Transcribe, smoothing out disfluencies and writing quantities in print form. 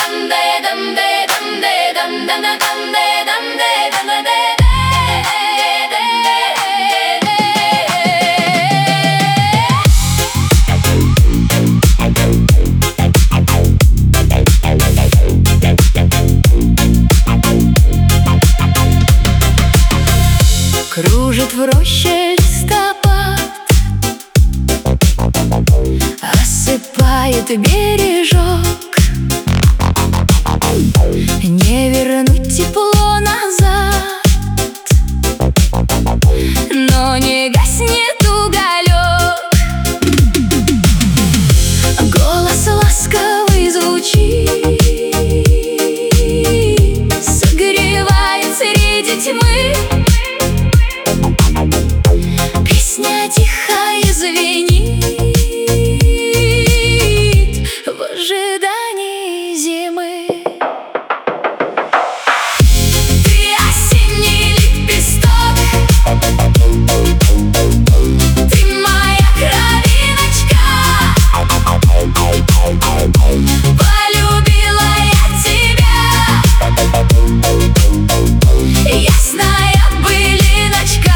Кружит в роще листопад, осыпает бережок. Не вернуть тепло назад, но не гаснет уголек. Голос ласковый звучит, согревает среди тьмы. Песня тихо звенит в ожидании зимы. Ты осенний лепесток, ты моя кровиночка. Полюбила я тебя, ясная былиночка.